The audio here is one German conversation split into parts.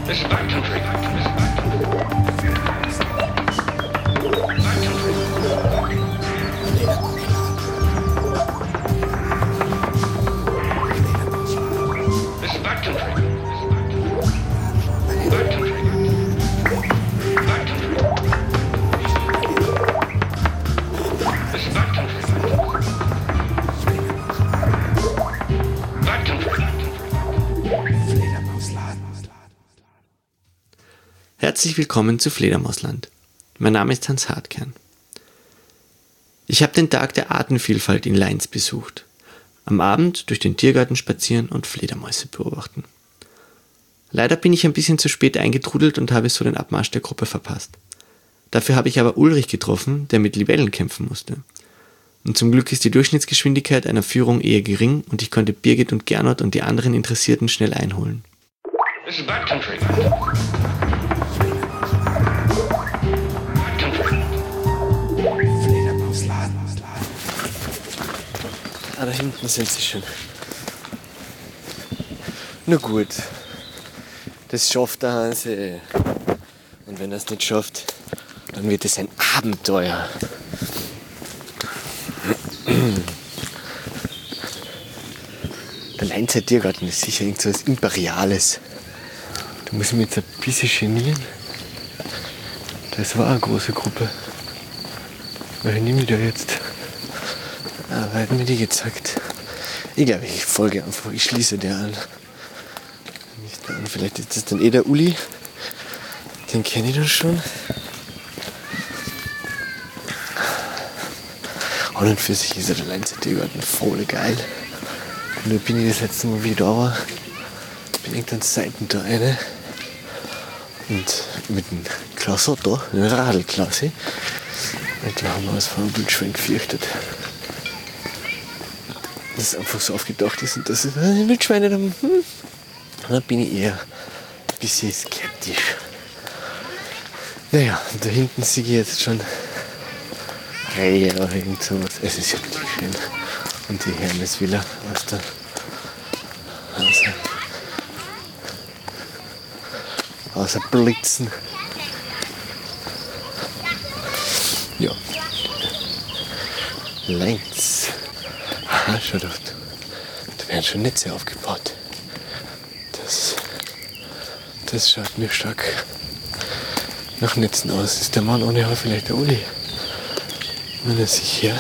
This is backcountry. Herzlich willkommen zu Fledermausland. Mein Name ist Hans Hartkern. Ich habe den Tag der Artenvielfalt in Leins besucht. Am Abend durch den Tiergarten spazieren und Fledermäuse beobachten. Leider bin ich ein bisschen zu spät eingetrudelt und habe so den Abmarsch der Gruppe verpasst. Dafür habe ich aber Ulrich getroffen, der mit Libellen kämpfen musste. Und zum Glück ist die Durchschnittsgeschwindigkeit einer Führung eher gering und ich konnte Birgit und Gernot und die anderen Interessierten schnell einholen. This is backcountry. Ah, da hinten sind sie schon. Na gut, das schafft der Hanse. Und wenn er es nicht schafft, dann wird es ein Abenteuer. Der Leinzer Tiergarten ist sicher irgend so was Imperiales. Da muss ich mich jetzt ein bisschen genieren. Das war eine große Gruppe. Weil nehme ich da jetzt? Ah, wer hat mir die gezeigt? Ich glaube, ich folge einfach. Ich schließe der an. Nicht an. Vielleicht ist das dann eh der Uli. Den kenne ich dann schon. Und für sich ist der Leinzer Tiergarten voll geil. Und da bin ich das letzte Mal, wie ich da war, bin irgendein Seitentor rein. Und mit dem Klasse da, einem Radl-Klasse. Und da haben wir uns vor einem Wildschwein gefürchtet. Dass es einfach so aufgedacht ist und dass es Wildschweine haben. Da bin ich eher ein bisschen skeptisch. Naja, und da hinten sehe ich jetzt schon Rehe oder irgend sowas. Es ist ja wirklich schön. Und die Hermesvilla aus der außer Blitzen. Ja. Leins. Aha, schau doch. Da werden schon Netze aufgebaut. Das schaut mir stark nach Netzen aus. Ist der Mann ohne Haar vielleicht der Uli? Wenn er sich her.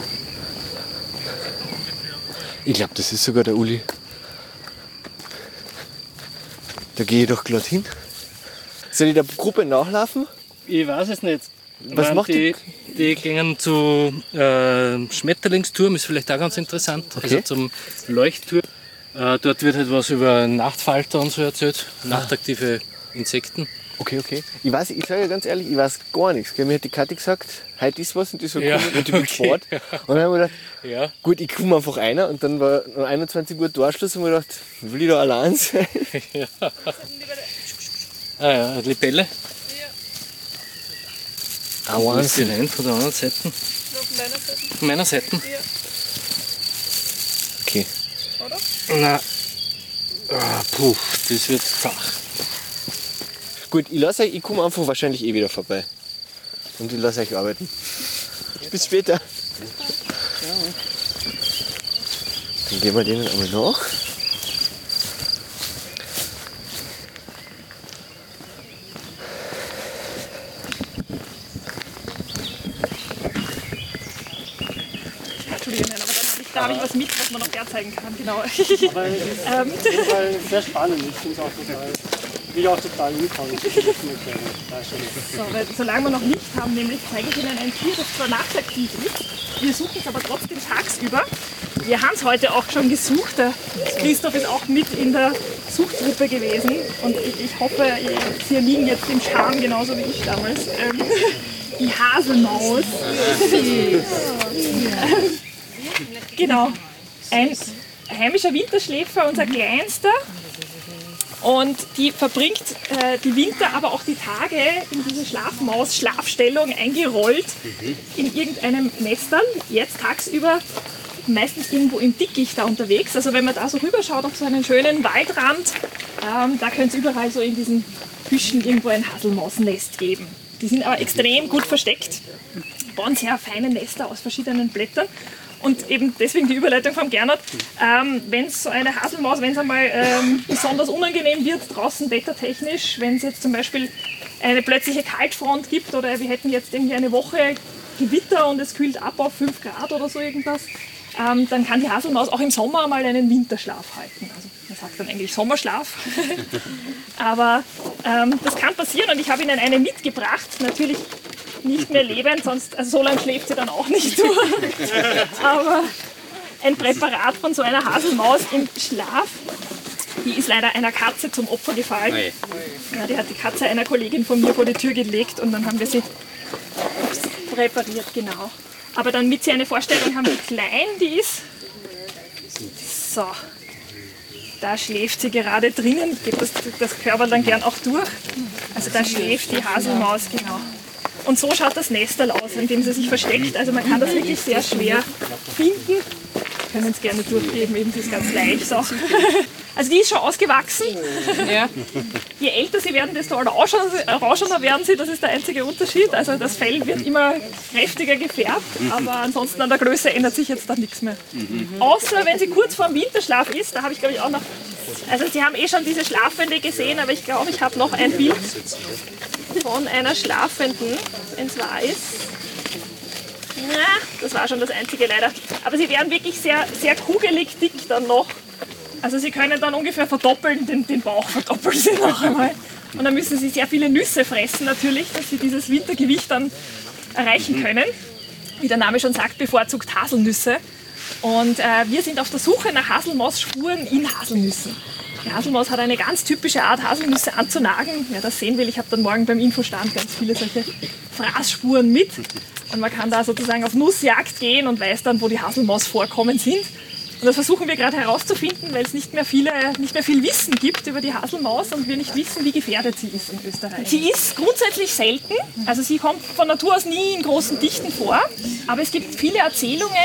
Ich glaube, das ist sogar der Uli. Da gehe ich doch glatt hin. Soll ich der Gruppe nachlaufen? Ich weiß es nicht. Was macht die? Die gehen zu Schmetterlingsturm, ist vielleicht auch ganz interessant. Okay. Also zum Leuchtturm. Dort wird halt was über Nachtfalter und so erzählt. Nachtaktive Insekten. Okay. Ich sage ja ganz ehrlich, ich weiß gar nichts. Mir hat die Kathi gesagt, heute ist was und die so Ja, cool und die will Sport. okay. Und dann haben wir gedacht, Ja. gut, ich komme einfach rein und dann war um 21 Uhr Torschluss und wir gedacht, will ich da allein sein? Ja. Ah ja, eine Libelle. Ah, Wo ist die Wahnsinn. rein von der anderen Seite? Von deiner Seite? Von meiner Seite? Ja. Okay. Oder? Na. Puh, das wird zach. Gut, ich komme einfach wahrscheinlich eh wieder vorbei. Und ich lasse euch arbeiten. Bis später. Dann gehen wir denen einmal nach. Entschuldigung, nein, aber da habe ich was mit, was man noch herzeigen kann. Genau. Aber es ist auf jeden Fall sehr spannend. Ich finde es auch total, will auch total mitkommen. So, weil solange wir noch Licht haben, nämlich zeige ich Ihnen ein Tier, das zwar nachtaktiv ist, wir suchen es aber trotzdem tagsüber. Wir haben es heute auch schon gesucht. Der Christoph ist auch mit in der Suchtgruppe gewesen und ich hoffe, Sie liegen jetzt im Charme, genauso wie ich damals. Die Haselmaus. Genau. Ein heimischer Winterschläfer, unser Kleinster. Und die verbringt die Winter, aber auch die Tage in diese Schlafmaus-Schlafstellung eingerollt in irgendeinem Nestel. Jetzt tagsüber meistens irgendwo im Dickicht da unterwegs. Also wenn man da so rüberschaut auf so einen schönen Waldrand, Da könnte es überall so in diesen Büschen irgendwo ein Haselmausnest geben. Die sind aber extrem gut versteckt, bauen sehr feine Nester aus verschiedenen Blättern. Und eben deswegen die Überleitung vom Gernot, wenn so eine Haselmaus, wenn es einmal besonders unangenehm wird, draußen wettertechnisch, wenn es jetzt zum Beispiel eine plötzliche Kaltfront gibt oder wir hätten jetzt irgendwie eine Woche Gewitter und es kühlt ab auf 5 Grad oder so irgendwas, dann kann die Haselmaus auch im Sommer mal einen Winterschlaf halten. Also man sagt dann eigentlich Sommerschlaf. Aber das kann passieren und ich habe Ihnen eine mitgebracht, natürlich nicht mehr lebend, sonst, also so lange schläft sie dann auch nicht durch. Aber ein Präparat von so einer Haselmaus im Schlaf, die ist leider einer Katze zum Opfer gefallen. Ja, die hat die Katze einer Kollegin von mir vor die Tür gelegt und dann haben wir sie präpariert, genau. Aber damit Sie eine Vorstellung haben, wie klein die ist. So, da schläft sie gerade drinnen, ich gebe das Körper dann gern auch durch. Also da schläft die Haselmaus, genau. Und so schaut das Nestel aus, in dem sie sich versteckt. Also man kann das wirklich sehr schwer finden. Wir können es gerne durchgeben, eben, die ist ganz leicht auch. Also die ist schon ausgewachsen. Ja. Je älter sie werden, desto orangener werden sie, das ist der einzige Unterschied. Also das Fell wird immer kräftiger gefärbt, aber ansonsten an der Größe ändert sich jetzt da nichts mehr. Außer wenn sie kurz vor dem Winterschlaf ist, da habe ich glaube ich auch noch, also Sie haben eh schon diese Schlafende gesehen, aber ich glaube, ich habe noch ein Bild von einer Schlafenden, wenn es wahr ist. Na, das war schon das einzige leider. Aber sie werden wirklich sehr, sehr kugelig dick dann noch. Also sie können dann ungefähr verdoppeln, den Bauch verdoppeln sie noch einmal. Und dann müssen sie sehr viele Nüsse fressen natürlich, dass sie dieses Wintergewicht dann erreichen können. Wie der Name schon sagt, bevorzugt Haselnüsse. Und wir sind auf der Suche nach Haselmausspuren in Haselnüssen. Die Haselmaus hat eine ganz typische Art, Haselnüsse anzunagen. Wer das sehen will, ich habe dann morgen beim Infostand ganz viele solche Fraßspuren mit. Und man kann da sozusagen auf Nussjagd gehen und weiß dann, wo die Haselmausvorkommen sind. Und das versuchen wir gerade herauszufinden, weil es nicht mehr viel Wissen gibt über die Haselmaus und wir nicht wissen, wie gefährdet sie ist in Österreich. Sie ist grundsätzlich selten, also sie kommt von Natur aus nie in großen Dichten vor, aber es gibt viele Erzählungen,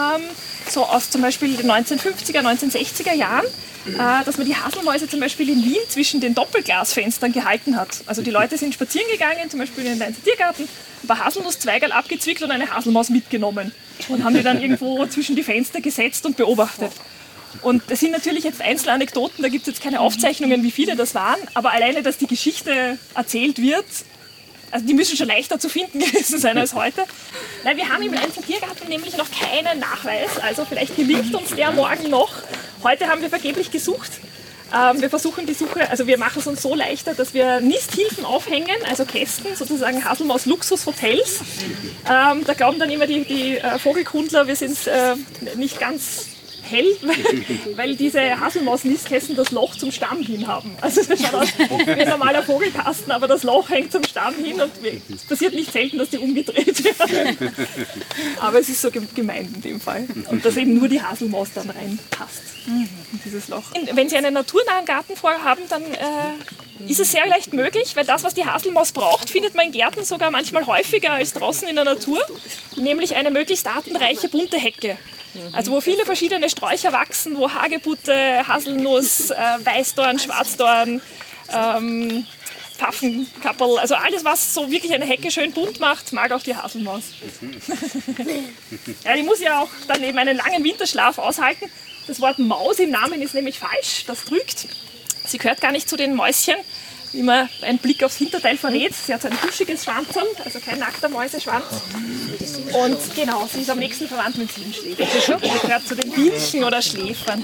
so aus zum Beispiel den 1950er, 1960er Jahren, dass man die Haselmäuse zum Beispiel in Wien zwischen den Doppelglasfenstern gehalten hat. Also die Leute sind spazieren gegangen, zum Beispiel in den Leinzer Tiergarten, ein paar Haselnusszweigerl abgezwickt und eine Haselmaus mitgenommen und haben die dann irgendwo zwischen die Fenster gesetzt und beobachtet. Und das sind natürlich jetzt Einzelanekdoten, da gibt es jetzt keine Aufzeichnungen, wie viele das waren, aber alleine, dass die Geschichte erzählt wird, also die müssen schon leichter zu finden gewesen sein als heute. Nein, wir haben im Leinzer Tiergarten nämlich noch keinen Nachweis, also vielleicht gelingt uns der morgen noch. Heute haben wir vergeblich gesucht. Wir versuchen die Suche, also wir machen es uns so leichter, dass wir Nisthilfen aufhängen, also Kästen, sozusagen Haselmaus-Luxus-Hotels. Da glauben dann immer die Vogelkundler, wir sind nicht ganz hell, weil diese Haselmaus-Nistkästen das Loch zum Stamm hin haben. Also das schaut aus wie ein normaler Vogelkasten, aber das Loch hängt zum Stamm hin und es passiert nicht selten, dass die umgedreht werden. Aber es ist so gemeint in dem Fall. Und dass eben nur die Haselmaus dann reinpasst in dieses Loch. Wenn Sie einen naturnahen Garten vorhaben, dann ist es sehr leicht möglich, weil das, was die Haselmaus braucht, findet man in Gärten sogar manchmal häufiger als draußen in der Natur, nämlich eine möglichst artenreiche bunte Hecke. Also wo viele verschiedene Sträucher wachsen, wo Hagebutte, Haselnuss, Weißdorn, Schwarzdorn, Pfaffenkapperl, also alles, was so wirklich eine Hecke schön bunt macht, mag auch die Haselmaus. Ja, die muss ja auch dann eben einen langen Winterschlaf aushalten. Das Wort Maus im Namen ist nämlich falsch, das trügt. Sie gehört gar nicht zu den Mäuschen, wie man ein Blick aufs Hinterteil verrät. Sie hat so ein buschiges Schwanzerl, also kein nackter Mäuseschwanz. Und genau, sie ist am nächsten verwandt mit Siebenschläfern. Sie gehört zu den Bienchen oder Schläfern.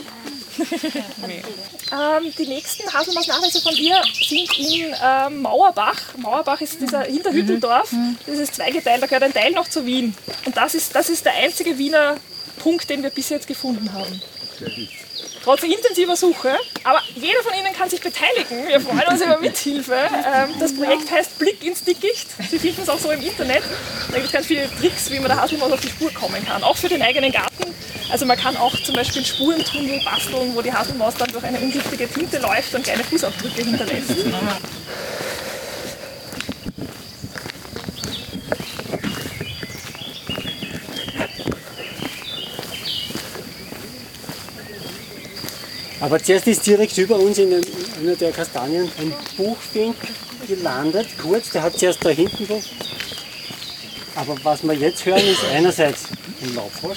Die nächsten Haselmausnachweise von ihr sind in Mauerbach. Mauerbach ist dieser Hinterhütteldorf. Das ist zweigeteilt, da gehört ein Teil noch zu Wien. Und das ist der einzige Wiener Punkt, den wir bis jetzt gefunden haben. Trotz intensiver Suche, aber jeder von Ihnen kann sich beteiligen. Wir freuen uns über Mithilfe. Das Projekt heißt Blick ins Dickicht. Sie finden es auch so im Internet. Da gibt es ganz viele Tricks, wie man der Haselmaus auf die Spur kommen kann. Auch für den eigenen Garten. Also man kann auch zum Beispiel Spurentunnel basteln, wo die Haselmaus dann durch eine ungiftige Tinte läuft und kleine Fußabdrücke hinterlässt. Aber zuerst ist direkt über uns in einer der Kastanien, ein Buchfink gelandet, kurz, der hat zuerst da hinten so. Aber was wir jetzt hören, ist einerseits ein Laubfrosch.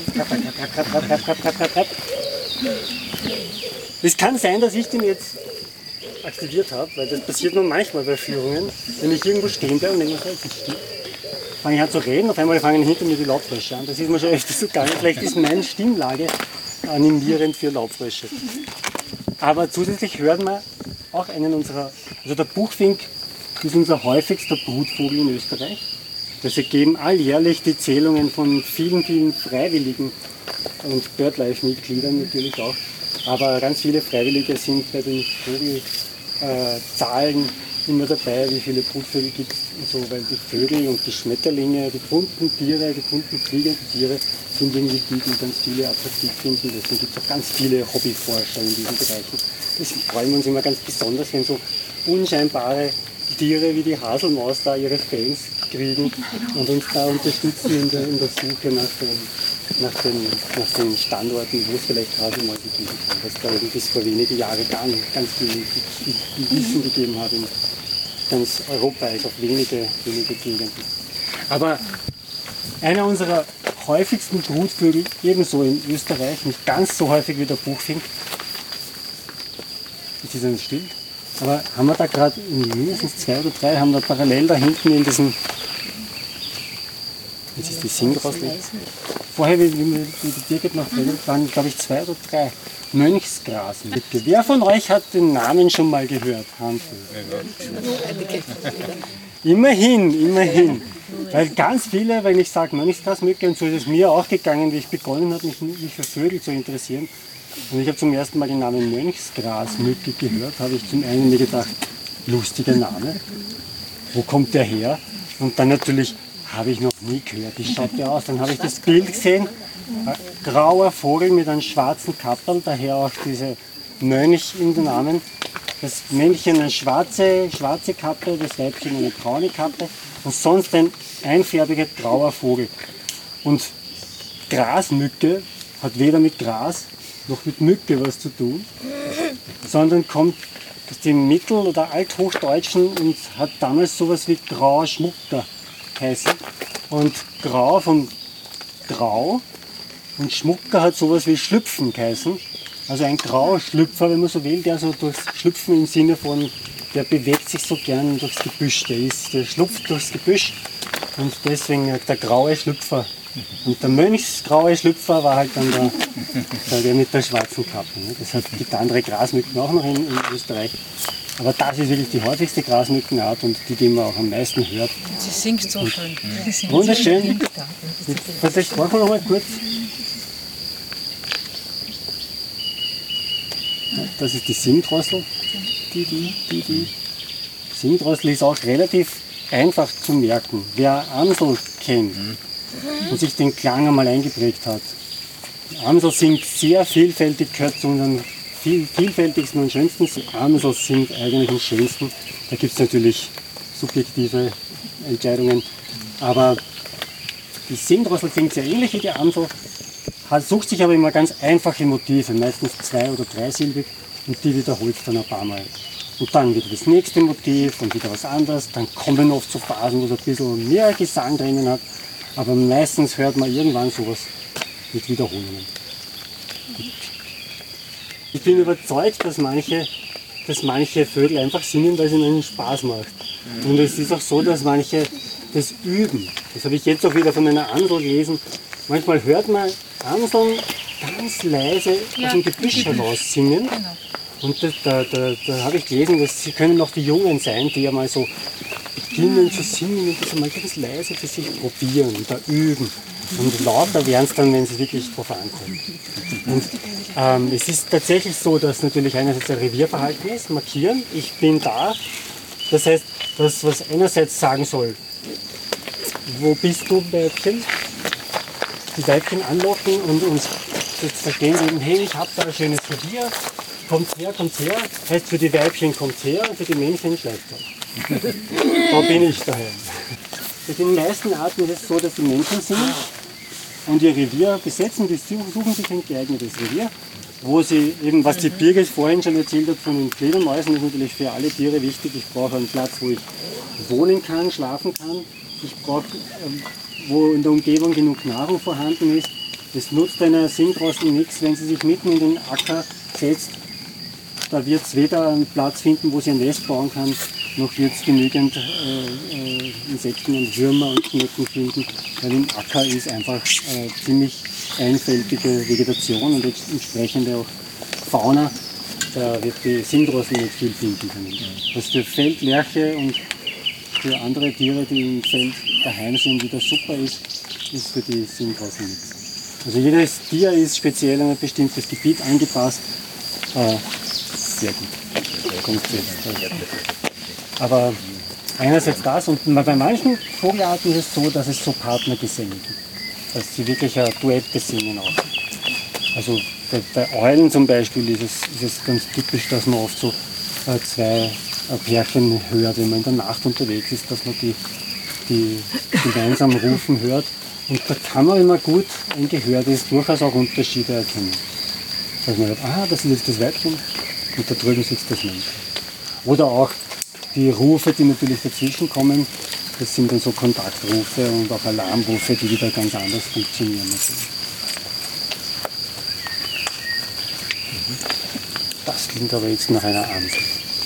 Es kann sein, dass ich den jetzt aktiviert habe, weil das passiert nur manchmal bei Führungen, wenn ich irgendwo stehen bleibe und denke, fange ich an zu reden, auf einmal fangen hinter mir die Laubfrösche an. Das ist mir schon öfters so gegangen. Vielleicht ist meine Stimmlage animierend für Laubfrösche. Aber zusätzlich hört man auch einen unserer, also der Buchfink ist unser häufigster Brutvogel in Österreich. Das ergeben alljährlich die Zählungen von vielen, vielen Freiwilligen und BirdLife-Mitgliedern natürlich auch. Aber ganz viele Freiwillige sind bei den Vogelzahlen immer dabei, wie viele Brutvögel gibt es und so, weil die Vögel und die Schmetterlinge, die bunten Tiere, die bunten fliegenden Tiere sind irgendwie die ganz viele attraktiv finden. Deswegen gibt es auch ganz viele Hobbyforscher in diesen Bereichen. Deswegen freuen wir uns immer ganz besonders, wenn so unscheinbare Tiere wie die Haselmaus da ihre Fans kriegen und uns da unterstützen in der Suche nach den Standorten, wo es vielleicht Haselmäuse geben kann. Was da bis vor wenigen Jahren ganz viel Wissen gegeben hat in ganz Europa, also auf wenige Gegenden. Aber einer unserer häufigsten Brutvögel, ebenso in Österreich, nicht ganz so häufig wie der Buchfink, jetzt ist er still, aber haben wir da gerade mindestens 2 oder 3, haben wir parallel da hinten in diesem, jetzt ist die Singdrossel, vorher, wie die Birgit noch redet, waren glaube ich 2 oder 3 Mönchsgrasmücke. Wer von euch hat den Namen schon mal gehört? Immerhin. Weil ganz viele, wenn ich sage Mönchsgrasmücke, und so ist es mir auch gegangen, wie ich begonnen habe, mich für Vögel zu interessieren. Und ich habe zum ersten Mal den Namen Mönchsgrasmücke gehört, habe ich zum einen mir gedacht, lustiger Name, wo kommt der her? Und dann natürlich, habe ich noch nie gehört, wie schaut der aus? Dann habe ich das Bild gesehen, ein grauer Vogel mit einem schwarzen Kapperl, daher auch diese Mönch in den Namen. Das Männchen eine schwarze Kappe, das Weibchen eine braune Kappe und sonst ein einfärbiger grauer Vogel. Und Grasmücke hat weder mit Gras noch mit Mücke was zu tun, sondern kommt aus dem Mittel- oder Althochdeutschen und hat damals sowas wie grauer Schmucker heißen. Und grau von grau und Schmucker hat sowas wie Schlüpfen geheißen. Also ein grauer Schlüpfer, wenn man so will, der so durchs Schlüpfen im Sinne von, der bewegt sich so gern durchs Gebüsch, der schlupft durchs Gebüsch und deswegen der graue Schlüpfer. Und der Mönchsgraue Schlüpfer war halt dann der mit der schwarzen Kappe. Das gibt andere Grasmücken auch noch in Österreich. Aber das ist wirklich die häufigste Grasmückenart und die man auch am meisten hört. Sie singt so schön. Wunderschön. Vielleicht machen wir noch mal kurz. Das ist die Singdrossel. Die Singdrossel ist auch relativ einfach zu merken. Wer Amsel kennt und sich den Klang einmal eingeprägt hat. Die Amsel singt sehr vielfältig, gehört zu unseren vielfältigsten und schönsten. Die Amsel singt eigentlich am schönsten. Da gibt es natürlich subjektive Entscheidungen. Aber die Singdrossel singt sehr ähnlich wie die Amsel, sucht sich aber immer ganz einfache Motive, meistens 2- oder 3-silbig, und die wiederholt es dann ein paar Mal. Und dann wieder das nächste Motiv und wieder was anderes. Dann kommen oft so Phasen, wo es ein bisschen mehr Gesang drinnen hat. Aber meistens hört man irgendwann sowas mit Wiederholungen. Ich bin überzeugt, dass manche Vögel einfach singen, weil es ihnen Spaß macht. Und es ist auch so, dass manche das üben. Das habe ich jetzt auch wieder von einer Amsel gelesen. Manchmal hört man Amseln ganz leise aus dem Gebüsch heraus singen. Und da habe ich gelesen, dass sie können auch die Jungen sein, die ja mal so beginnen zu singen und das mal ganz leise für sich probieren und da üben. Und lauter werden es dann, wenn es wirklich drauf ankommt. Und es ist tatsächlich so, dass natürlich einerseits ein Revierverhalten ist, markieren, ich bin da. Das heißt, das, was einerseits sagen soll, wo bist du, Weibchen? Die Weibchen anlocken und uns verstehen eben, hey, ich habe da ein schönes Revier, kommt her, heißt für die Weibchen kommt her und für die Männchen schleicht er. Da bin ich daheim. Bei den meisten Arten ist es so, dass die Männchen singen und ihr Revier besetzen, die suchen sich ein geeignetes Revier, wo sie eben, was die Birgit vorhin schon erzählt hat von den Fledermäusen, ist natürlich für alle Tiere wichtig. Ich brauche einen Platz, wo ich wohnen kann, schlafen kann. Ich brauche, wo in der Umgebung genug Nahrung vorhanden ist. Es nutzt einer Singdrossel nichts, wenn sie sich mitten in den Acker setzt. Da wird es weder einen Platz finden, wo sie ein Nest bauen kann, noch wird es genügend Insekten und Würmer und Schnecken finden, weil im Acker ist einfach ziemlich einfältige Vegetation und entsprechende auch Fauna. Da wird die Singdrossel nicht viel finden können. Was für Feldlerche und für andere Tiere, die im Feld daheim sind, wieder super ist, ist für die Singdrossel nichts. Also jedes Tier ist speziell in ein bestimmtes Gebiet angepasst. Sehr gut. Aber einerseits das und bei manchen Vogelarten ist es so, dass es so Partnergesänge gibt. Dass sie wirklich ein Duett besingen auch. Also bei Eulen zum Beispiel ist es ganz typisch, dass man oft so zwei Pärchen hört, wenn man in der Nacht unterwegs ist, dass man die gemeinsam rufen hört. Und da kann man immer gut ein Gehörtes durchaus auch Unterschiede erkennen. Dass man hört, das ist jetzt das Weibchen und da drüben sitzt das Männchen. Oder auch die Rufe, die natürlich dazwischen kommen, das sind dann so Kontaktrufe und auch Alarmrufe, die wieder ganz anders funktionieren. Das klingt aber jetzt nach einer Amsel.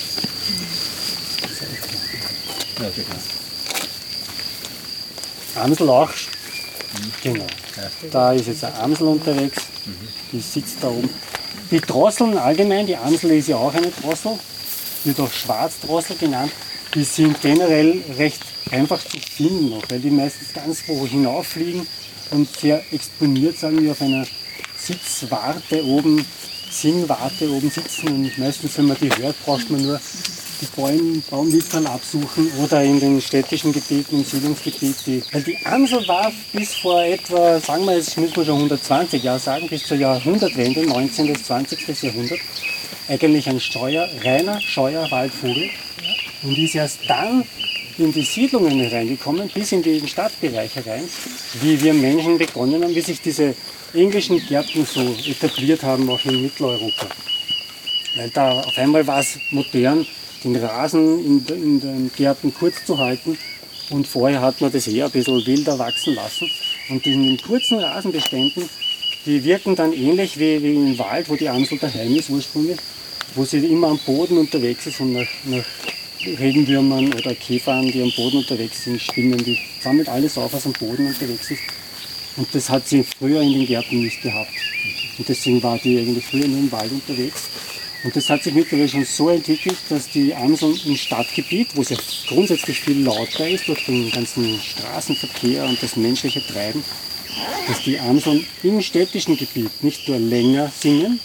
Amsel auch, genau. Da ist jetzt eine Amsel unterwegs, die sitzt da oben. Die Drosseln allgemein, die Amsel ist ja auch eine Drossel, wird auch Schwarzdrossel genannt, die sind generell recht einfach zu finden noch, weil die meistens ganz hoch hinauffliegen und sehr exponiert sind, wie auf einer Sitzwarte oben, Singwarte oben sitzen. Und meistens, wenn man die hört, braucht man nur die Baumwipfel absuchen oder in den städtischen Gebieten, im Siedlungsgebiet. Weil die Amsel war bis vor etwa, sagen wir jetzt, müssen wir schon 120 Jahre sagen, bis zur Jahrhundertwende, 19. bis 20. Jahrhundert, eigentlich ein reiner scheuer Waldvogel und ist erst dann in die Siedlungen hereingekommen, bis in den Stadtbereich herein, wie wir Menschen begonnen haben, wie sich diese englischen Gärten so etabliert haben, auch in Mitteleuropa. Weil da auf einmal war es modern, den Rasen in den Gärten kurz zu halten und vorher hat man das eher ein bisschen wilder wachsen lassen. Und in den kurzen Rasenbeständen, die wirken dann ähnlich wie im Wald, wo die Amsel daheim ist ursprünglich, wo sie immer am Boden unterwegs ist und nach Regenwürmern oder Käfern, die am Boden unterwegs sind, Spinnen, die sammelt alles auf, was am Boden unterwegs ist. Und das hat sie früher in den Gärten nicht gehabt. Und deswegen war die eigentlich früher nur im Wald unterwegs. Und das hat sich mittlerweile schon so entwickelt, dass die Amseln im Stadtgebiet, wo es ja grundsätzlich viel lauter ist durch den ganzen Straßenverkehr und das menschliche Treiben, dass die Amseln im städtischen Gebiet nicht nur länger singen,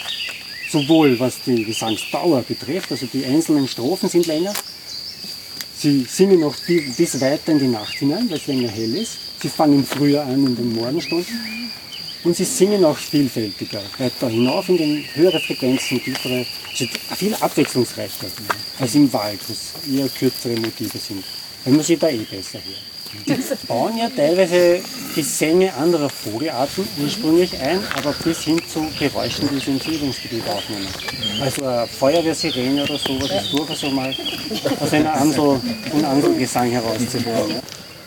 sowohl was die Gesangsdauer betrifft, also die einzelnen Strophen sind länger, sie singen auch bis weiter in die Nacht hinein, weil es länger hell ist, sie fangen früher an in den Morgenstunden und sie singen auch vielfältiger, weiter hinauf in den höhere Frequenzen, tiefere, also viel abwechslungsreicher als im Wald, wo es eher kürzere Motive sind, weil man sie da besser hört. Die bauen ja teilweise Gesänge anderer Vogelarten ursprünglich ein, aber bis hin zu Geräuschen, die sie im Siedlungsgebiet aufnehmen. Also eine Feuerwehrsirene oder sowas ist durchaus so mal aus einem Amselgesang herauszuhören.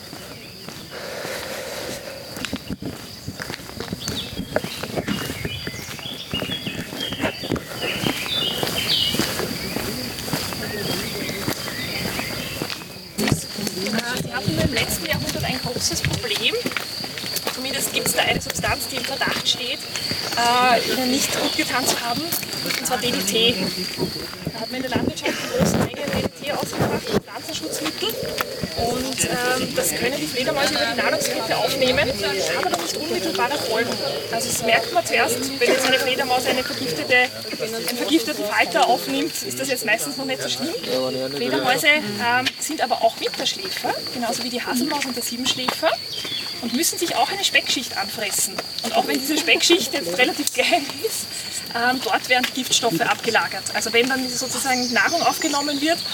Sie hatten im letzten Jahrhundert ein großes Problem. Zumindest gibt es da eine Substanz, die im Verdacht steht, ihnen nicht gut getan zu haben, und zwar DDT. Da hat man in der Landwirtschaft in großen Mengen DDT ausgebracht, Pflanzenschutzmittel. Und das können die Fledermäuse über die Nahrungskette aufnehmen, haben aber nicht unmittelbare Folgen. Also das merkt man zuerst, wenn jetzt eine Fledermaus einen vergifteten Falter aufnimmt, ist das jetzt meistens noch nicht so schlimm. Fledermäuse sind aber auch Winterschläfer, genauso wie die Haselmaus und der Siebenschläfer, und müssen sich auch eine Speckschicht anfressen. Und auch wenn diese Speckschicht jetzt relativ klein ist, dort werden Giftstoffe abgelagert. Also wenn dann sozusagen Nahrung aufgenommen wird,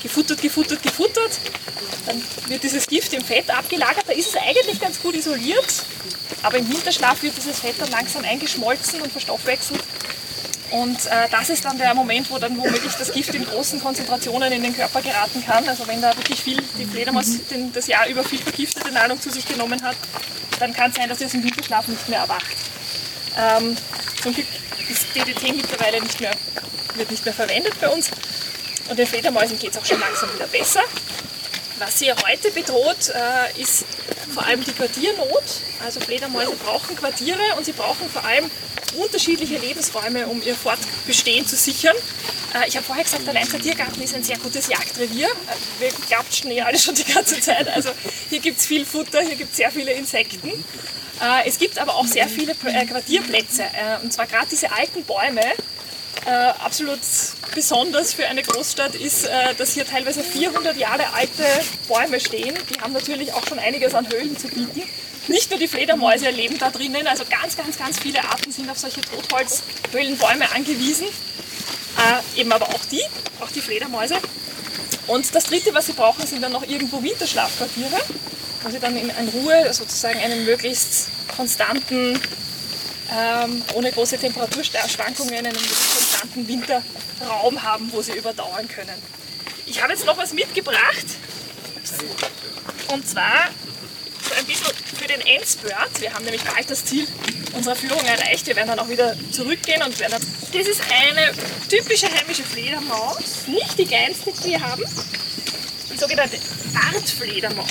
gefuttert. Dann wird dieses Gift im Fett abgelagert. Da ist es eigentlich ganz gut isoliert. Aber im Winterschlaf wird dieses Fett dann langsam eingeschmolzen und verstoffwechselt. Und das ist dann der Moment, wo dann womöglich das Gift in großen Konzentrationen in den Körper geraten kann. Also wenn da wirklich die Fledermaus das Jahr über viel vergiftete Nahrung zu sich genommen hat, dann kann es sein, dass sie aus dem Winterschlaf nicht mehr erwacht. Zum Glück ist DDT mittlerweile wird nicht mehr verwendet bei uns. Und den Fledermäusen geht es auch schon langsam wieder besser. Was sie heute bedroht, ist vor allem die Quartiernot. Also Fledermäuse brauchen Quartiere und sie brauchen vor allem unterschiedliche Lebensräume, um ihr Fortbestehen zu sichern. Ich habe vorher gesagt, der Leinzer Tiergarten ist ein sehr gutes Jagdrevier. Wir glaubten ja alle schon die ganze Zeit. Also hier gibt es viel Futter, hier gibt es sehr viele Insekten. Es gibt aber auch sehr viele Quartierplätze. Und zwar gerade diese alten Bäume. Absolut besonders für eine Großstadt ist, dass hier teilweise 400 Jahre alte Bäume stehen. Die haben natürlich auch schon einiges an Höhlen zu bieten. Nicht nur die Fledermäuse leben da drinnen, also ganz viele Arten sind auf solche Totholzhöhlenbäume angewiesen. Eben aber auch die Fledermäuse. Und das Dritte, was sie brauchen, sind dann noch irgendwo Winterschlafquartiere, wo sie dann in Ruhe sozusagen einen möglichst konstanten, ohne große Temperaturschwankungen, einen konstanten Winterraum haben, wo sie überdauern können. Ich habe jetzt noch was mitgebracht, und zwar so ein bisschen für den Endspurt. Wir haben nämlich bald das Ziel unserer Führung erreicht. Wir werden dann auch wieder zurückgehen und werden. Das ist eine typische heimische Fledermaus, nicht die kleinste, die wir haben. Die sogenannte Bartfledermaus.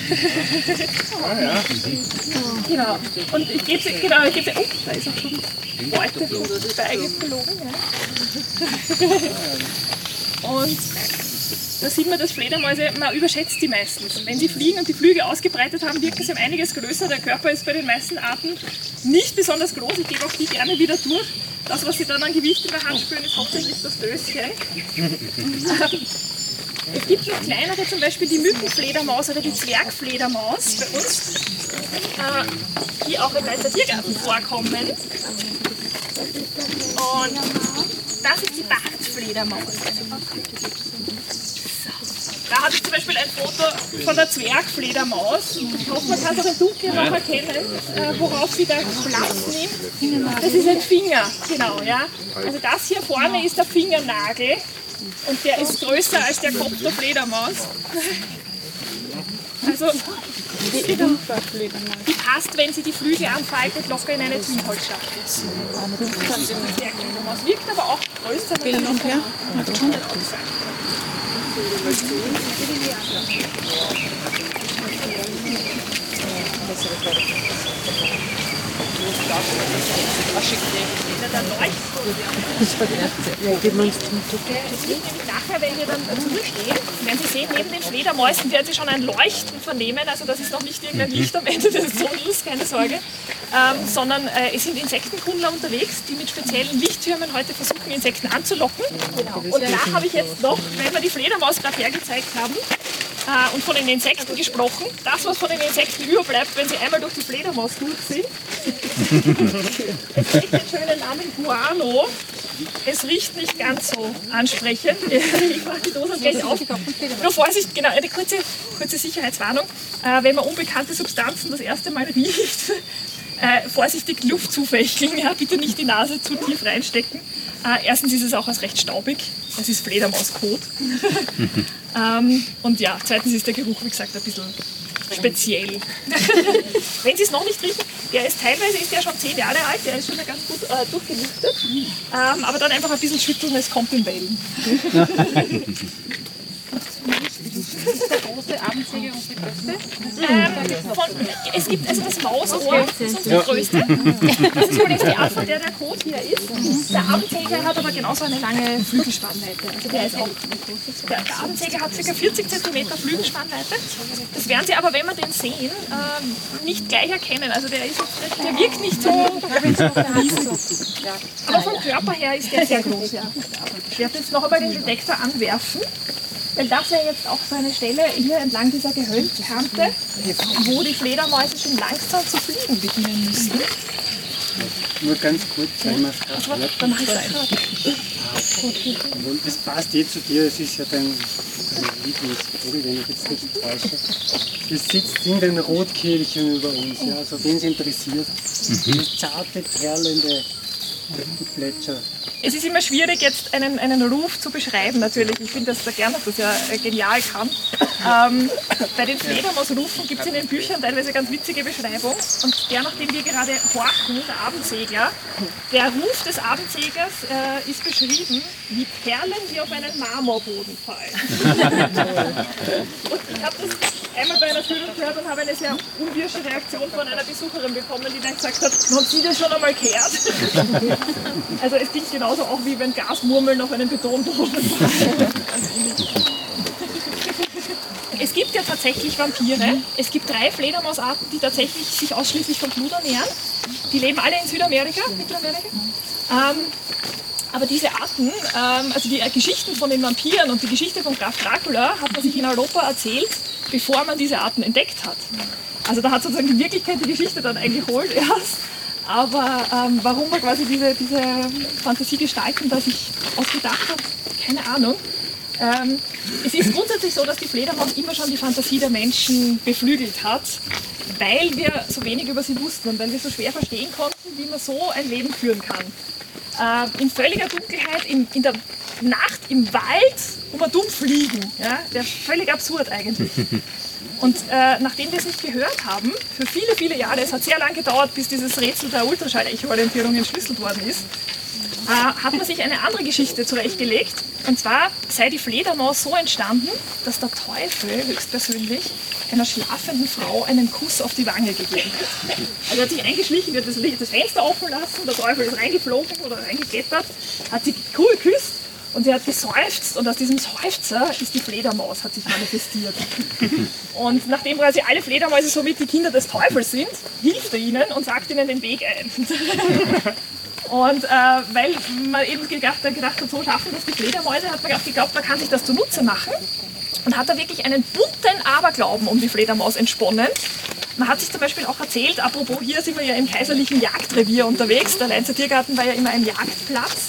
Genau. Und ich gebe sie, da ist auch schon Beute vorbeigeflogen. Ja. Und da sieht man, dass Fledermäuse, man überschätzt die meistens. Wenn sie fliegen und die Flügel ausgebreitet haben, wirken sie um einiges größer. Der Körper ist bei den meisten Arten nicht besonders groß. Ich gebe auch die gerne wieder durch. Das, was sie dann an Gewicht in der Hand spüren, ist hauptsächlich das Döschen. Es gibt noch kleinere, zum Beispiel die Mückenfledermaus oder die Zwergfledermaus bei uns, die auch im Leinzer Tiergarten vorkommen. Und das ist die Bartfledermaus. Da habe ich zum Beispiel ein Foto von der Zwergfledermaus. Ich hoffe, man kann es auch im Dunkeln noch erkennen, worauf sie da Platz nimmt. Das ist ein Finger, genau. Ja. Also das hier vorne ist der Fingernagel. Und der ist größer als der Kopf der Fledermaus. Also, die passt, wenn sie die Flügel anfaltet, locker in eine Zwiebelschachtel. Die Fledermaus wirkt aber auch größer. Will noch mehr? Nachher, wenn wir dann zurückgehen, werden Sie sehen, neben den Fledermäusen werden Sie schon ein Leuchten vernehmen. Also das ist noch nicht irgendein Licht am Ende des Tunnels, keine Sorge. Sondern es sind Insektenkundler unterwegs, die mit speziellen Lichttürmen heute versuchen, Insekten anzulocken. Genau. Und da habe ich jetzt noch, wenn wir die Fledermaus gerade hergezeigt haben, und von den Insekten gesprochen, das, was von den Insekten überbleibt, wenn sie einmal durch die Fledermaus durch sind. Es trägt den schönen Namen Guano. Es riecht nicht ganz so ansprechend. Ich mache die Dose gleich auf. Nur Vorsicht, genau, eine kurze Sicherheitswarnung. Wenn man unbekannte Substanzen das erste Mal riecht, vorsichtig Luft zufächeln, ja, bitte nicht die Nase zu tief reinstecken. Erstens ist es auch als recht staubig, es ist Fledermauskot. Und ja, zweitens ist der Geruch, wie gesagt, ein bisschen speziell. Wenn Sie es noch nicht riechen, teilweise ist der schon 10 Jahre alt, der ist schon ganz gut durchgelüftet. Aber dann einfach ein bisschen schütteln, es kommt in Wellen. Das ist der große Abendsäge und die größte? Es gibt also das Mausohr, das ist unsere größte. Das ist übrigens die Art, von der der Kot hier ist. Der Abendsäger hat aber genauso eine lange Flügelspannweite. Also der Abendsäger hat ca. 40 cm Flügelspannweite. Das werden Sie aber, wenn wir den sehen, nicht gleich erkennen. Also der wirkt nicht so riesig. Aber vom Körper her ist der sehr groß. Ja. Ich werde jetzt noch einmal den Detektor anwerfen. Weil das wäre jetzt auch so eine Stelle hier entlang dieser Gehölzkante, wo die Fledermäuse schon langsam zu fliegen beginnen müssen. Nur ganz kurz, weil man es gerade hört. Dann mache ich weiter. Das passt zu dir, es ist ja dein Lieblingsvogel, wenn ich jetzt nicht täusche. Das sitzt in den Rotkehlchen über uns, ja, also wen es interessiert. Das zarte, perlende Plätscher. Es ist immer schwierig, jetzt einen Ruf zu beschreiben, natürlich. Ich finde, dass der Gernot das ja genial kann. Bei den Fledermausrufen gibt es in den Büchern teilweise ganz witzige Beschreibungen. Und der, nach dem wir gerade horchen, der Abendsegler, der Ruf des Abendseglers ist beschrieben wie Perlen, die auf einen Marmorboden fallen. Und ich habe das einmal bei einer Führung gehört und habe eine sehr unwirsche Reaktion von einer Besucherin bekommen, die dann gesagt hat, haben Sie das schon einmal gehört? Also es klingt genauso auch wie wenn Gasmurmeln auf einen Betonboden fallen. Es gibt ja tatsächlich Vampire. Es gibt 3 Fledermausarten, die tatsächlich sich ausschließlich vom Blut ernähren. Die leben alle in Südamerika, Mittelamerika. Aber diese Arten, also die Geschichten von den Vampiren und die Geschichte von Graf Dracula hat man sich in Europa erzählt, bevor man diese Arten entdeckt hat. Also da hat sozusagen die Wirklichkeit die Geschichte dann eingeholt erst. Aber warum man quasi diese Fantasiegestalten da sich ausgedacht hat, keine Ahnung. Es ist grundsätzlich so, dass die Fledermaus immer schon die Fantasie der Menschen beflügelt hat, weil wir so wenig über sie wussten und weil wir so schwer verstehen konnten, wie man so ein Leben führen kann. In völliger Dunkelheit, in der Nacht, im Wald, dumpf liegen. Ja? Der ist völlig absurd eigentlich. Und nachdem wir es nicht gehört haben, für viele, viele Jahre, es hat sehr lange gedauert, bis dieses Rätsel der Ultraschall-Echo-Orientierung entschlüsselt worden ist, hat man sich eine andere Geschichte zurechtgelegt. Und zwar sei die Fledermaus so entstanden, dass der Teufel höchstpersönlich einer schlafenden Frau einen Kuss auf die Wange gegeben hat. Also er hat sich eingeschlichen, hat das Fenster offen lassen, der Teufel ist reingeflogen oder reingeklettert, hat sie cool geküsst und sie hat geseufzt und aus diesem Seufzer ist die Fledermaus, hat sich manifestiert. Und nachdem quasi alle Fledermäuse somit die Kinder des Teufels sind, hilft er ihnen und sagt ihnen den Weg ein. Und weil man eben gedacht hat, so schaffen das die Fledermäuse, hat man geglaubt, man kann sich das zunutze machen. Und hat da wirklich einen bunten Aberglauben um die Fledermaus entsponnen. Man hat sich zum Beispiel auch erzählt, apropos hier sind wir ja im kaiserlichen Jagdrevier unterwegs, der Leinzer Tiergarten war ja immer ein Jagdplatz.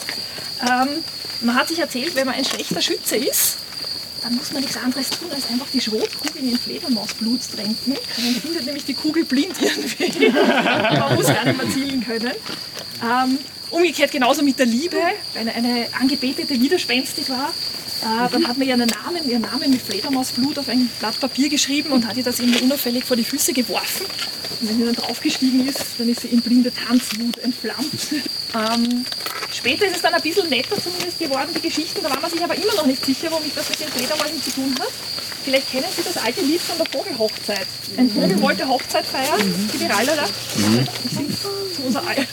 Man hat sich erzählt, wenn man ein schlechter Schütze ist, dann muss man nichts anderes tun, als einfach die Schrotkugeln in Fledermausblut tränken. Dann findet nämlich die Kugel blind irgendwie. Man muss gar nicht mehr zielen können. Umgekehrt genauso mit der Liebe, wenn eine Angebetete widerspenstig war. Dann hat man ihren Namen mit Fledermausblut auf ein Blatt Papier geschrieben und hat ihr das irgendwie unauffällig vor die Füße geworfen. Und wenn sie dann draufgestiegen ist, dann ist sie in blinde Tanzwut entflammt. Später ist es dann ein bisschen netter zumindest geworden, die Geschichte. Da war man sich aber immer noch nicht sicher, womit das mit den Fledermäusen zu tun hat. Vielleicht kennen Sie das alte Lied von der Vogelhochzeit. Ein Vogel wollte Hochzeit feiern. Die Viralala. Ich singe zu unser Ei.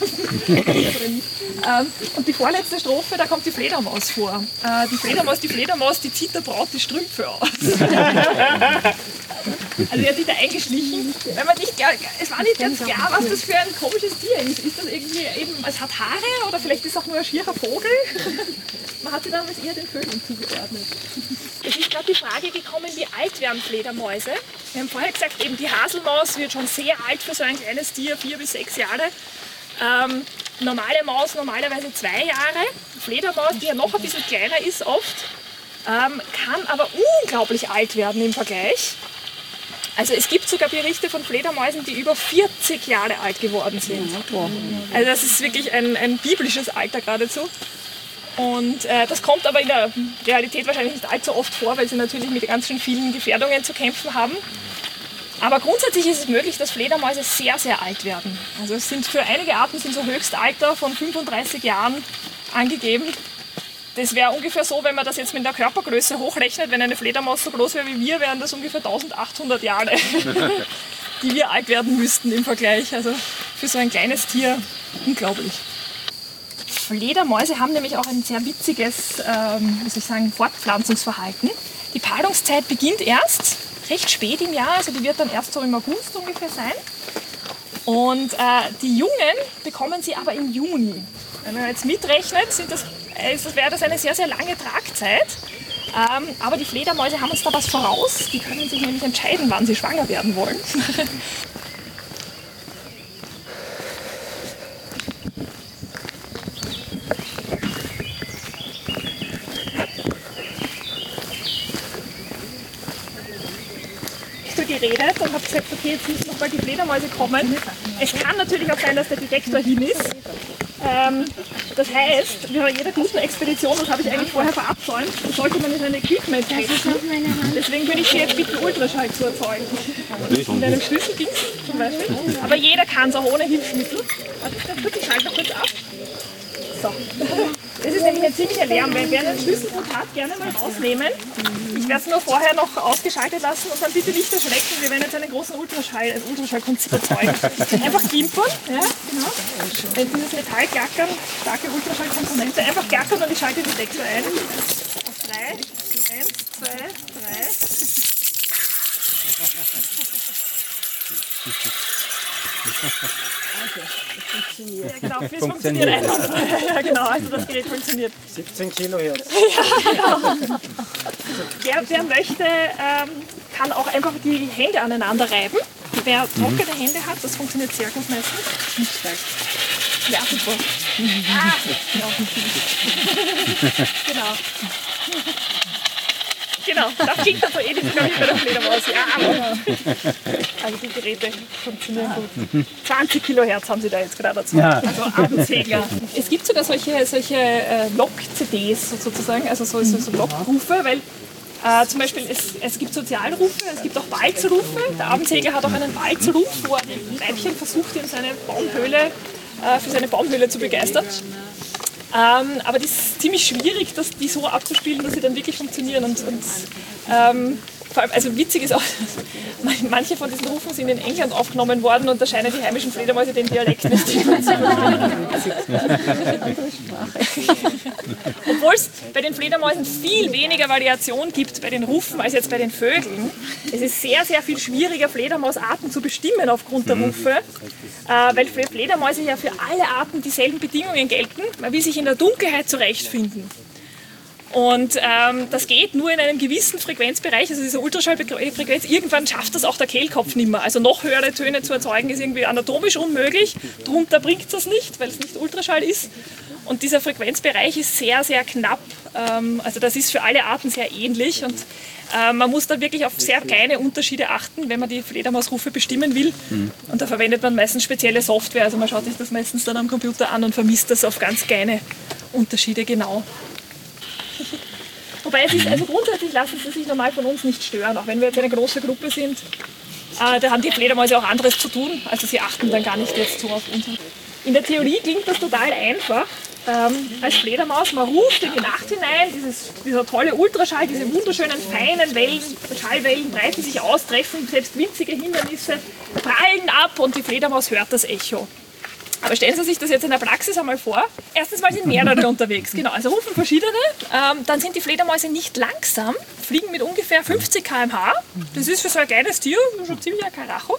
Und die vorletzte Strophe, da kommt die Fledermaus vor. Die Fledermaus, die zieht der Braut die Strümpfe aus. Also er hat sich da eingeschlichen, weil man nicht klar, es war nicht ganz klar, was das für ein komisches Tier ist. Ist das irgendwie eben, es hat Haare oder vielleicht ist es auch nur ein schierer Vogel? Man hat sie damals eher den Vögeln zugeordnet. Es ist gerade die Frage gekommen, wie alt werden Fledermäuse? Wir haben vorher gesagt, eben die Haselmaus wird schon sehr alt für so ein kleines Tier, 4 bis 6 Jahre. Normale Maus normalerweise 2 Jahre. Fledermaus, die ja noch ein bisschen kleiner ist oft, kann aber unglaublich alt werden im Vergleich. Also es gibt sogar Berichte von Fledermäusen, die über 40 Jahre alt geworden sind. Also das ist wirklich ein biblisches Alter geradezu. Und das kommt aber in der Realität wahrscheinlich nicht allzu oft vor, weil sie natürlich mit ganz schön vielen Gefährdungen zu kämpfen haben. Aber grundsätzlich ist es möglich, dass Fledermäuse sehr, sehr alt werden. Also es sind für einige Arten sind so Höchstalter von 35 Jahren angegeben. Das wäre ungefähr so, wenn man das jetzt mit der Körpergröße hochrechnet, wenn eine Fledermaus so groß wäre wie wir, wären das ungefähr 1800 Jahre, die wir alt werden müssten im Vergleich. Also für so ein kleines Tier unglaublich. Fledermäuse haben nämlich auch ein sehr witziges Fortpflanzungsverhalten. Die Paarungszeit beginnt erst recht spät im Jahr, also die wird dann erst so im August ungefähr sein. Und die Jungen bekommen sie aber im Juni. Wenn man jetzt mitrechnet, wäre das eine sehr, sehr lange Tragzeit. Aber die Fledermäuse haben uns da was voraus. Die können sich nämlich entscheiden, wann sie schwanger werden wollen. geredet und habe gesagt, okay, jetzt müssen noch mal die Fledermäuse kommen. Es kann natürlich auch sein, dass der Detektor hin ist. Das heißt, bei jeder guten Expedition, das habe ich eigentlich vorher verabsäumt, sollte man in ein Equipment testen. Deswegen würde ich Sie jetzt bitten, Ultraschall zu erzeugen. In einem Schlüsseldienst zum Beispiel. Aber jeder kann es auch ohne Hilfsmittel. Warte, ich schalte noch kurz ab. So. Das ist nämlich ein ziemlicher Lärm. Wer einen Schlüsselbund hat, gerne mal rausnehmen. Ich werde es nur vorher noch ausgeschaltet lassen und dann bitte nicht erschrecken. Wir werden jetzt einen großen Ultraschallkonzept erzeugen. Einfach gimpern, ja, genau. Wenn dieses Metallklackern, starke Ultraschallkomponente, einfach klackern und ich schalte die Detektor ein. Auf 3, 1, 2, 3. Ja, genau, es funktioniert einfach. Ja, genau, also das Gerät funktioniert. 17 Kilohertz. Ja, genau. Wer möchte, kann auch einfach die Hände aneinander reiben. Wer trockene Hände hat, das funktioniert sehr gut meistens. Ja, super. Ah, genau. Genau, das klingt dann so ähnlich, glaube ich, bei der Fledermaus. Ja, aber also die Geräte funktionieren gut. 20 Kilohertz haben sie da jetzt gerade dazu. Ja. Also Abendsegler. Es gibt sogar solche Log-CDs sozusagen, also so Logrufe, weil zum Beispiel es gibt Sozialrufe, es gibt auch Balzrufe. Der Abendsegler hat auch einen Balzruf, wo er die Weibchen versucht, in seine Baumhöhle, für seine Baumhöhle zu begeistern. Aber das ist ziemlich schwierig, die so abzuspielen, dass sie dann wirklich funktionieren. Und vor allem, also witzig ist auch, manche von diesen Rufen sind in England aufgenommen worden und da scheinen die heimischen Fledermäuse den Dialekt nicht zu Obwohl es bei den Fledermäusen viel weniger Variation gibt bei den Rufen als jetzt bei den Vögeln. Es ist sehr, sehr viel schwieriger, Fledermausarten zu bestimmen aufgrund der Rufe, weil für Fledermäuse ja für alle Arten dieselben Bedingungen gelten. Man will sich in der Dunkelheit zurechtfinden. Und das geht nur in einem gewissen Frequenzbereich, also diese Ultraschallfrequenz, irgendwann schafft das auch der Kehlkopf nicht mehr. Also noch höhere Töne zu erzeugen ist irgendwie anatomisch unmöglich, drunter bringt es das nicht, weil es nicht Ultraschall ist. Und dieser Frequenzbereich ist sehr, sehr knapp, also das ist für alle Arten sehr ähnlich und man muss da wirklich auf sehr kleine Unterschiede achten, wenn man die Fledermausrufe bestimmen will. Und da verwendet man meistens spezielle Software, also man schaut sich das meistens dann am Computer an und vermisst das auf ganz kleine Unterschiede genau. Wobei es ist, also grundsätzlich lassen sie sich normal von uns nicht stören, auch wenn wir jetzt eine große Gruppe sind. Da haben die Fledermäuse auch anderes zu tun, also sie achten dann gar nicht jetzt so auf uns. In der Theorie klingt das total einfach. Als Fledermaus, man ruft in die Nacht hinein, dieser tolle Ultraschall, diese wunderschönen feinen Wellen, Schallwellen breiten sich aus, treffen selbst winzige Hindernisse, prallen ab und die Fledermaus hört das Echo. Aber stellen Sie sich das jetzt in der Praxis einmal vor. Erstens mal sind mehrere unterwegs, genau, also rufen verschiedene. Dann sind die Fledermäuse nicht langsam, fliegen mit ungefähr 50 km/h. Das ist für so ein kleines Tier schon ziemlich ein Karacho.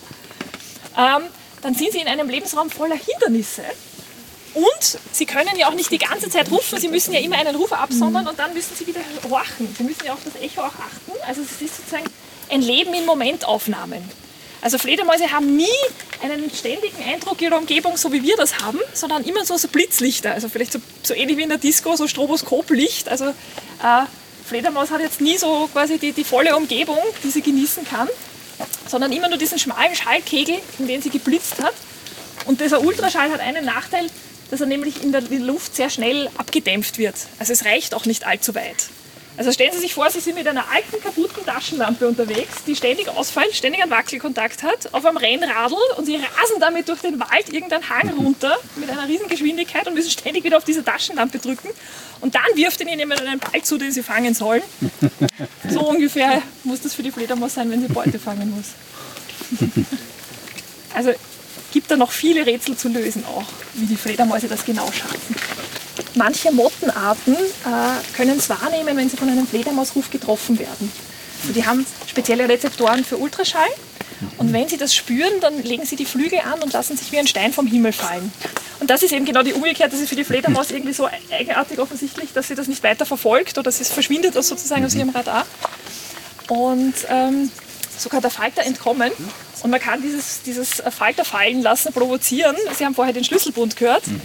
Dann sind sie in einem Lebensraum voller Hindernisse. Und sie können ja auch nicht die ganze Zeit rufen, sie müssen ja immer einen Ruf absondern und dann müssen sie wieder horchen. Sie müssen ja auf das Echo auch achten. Also es ist sozusagen ein Leben in Momentaufnahmen. Also Fledermäuse haben nie einen ständigen Eindruck ihrer Umgebung, so wie wir das haben, sondern immer so Blitzlichter. Also vielleicht so ähnlich wie in der Disco, so Stroboskoplicht. Also Fledermaus hat jetzt nie so quasi die volle Umgebung, die sie genießen kann, sondern immer nur diesen schmalen Schallkegel, in den sie geblitzt hat. Und dieser Ultraschall hat einen Nachteil, dass er nämlich in der Luft sehr schnell abgedämpft wird. Also es reicht auch nicht allzu weit. Also stellen Sie sich vor, Sie sind mit einer alten, kaputten Taschenlampe unterwegs, die ständig ausfällt, ständig einen Wackelkontakt hat, auf einem Rennradl und Sie rasen damit durch den Wald irgendeinen Hang runter mit einer riesen Geschwindigkeit und müssen ständig wieder auf diese Taschenlampe drücken. Und dann wirft Ihnen jemand einen Ball zu, den Sie fangen sollen. So ungefähr muss das für die Fledermaus sein, wenn sie Beute fangen muss. Also gibt da noch viele Rätsel zu lösen auch, wie die Fledermäuse das genau schaffen. Manche Mottenarten können es wahrnehmen, wenn sie von einem Fledermausruf getroffen werden. Also die haben spezielle Rezeptoren für Ultraschall und wenn sie das spüren, dann legen sie die Flügel an und lassen sich wie ein Stein vom Himmel fallen. Und das ist eben genau die Umgekehrte, das ist für die Fledermaus irgendwie so eigenartig offensichtlich, dass sie das nicht weiter verfolgt oder es verschwindet sozusagen aus ihrem Radar. Und so kann der Falter entkommen und man kann dieses Falter fallen lassen, provozieren. Sie haben vorher den Schlüsselbund gehört.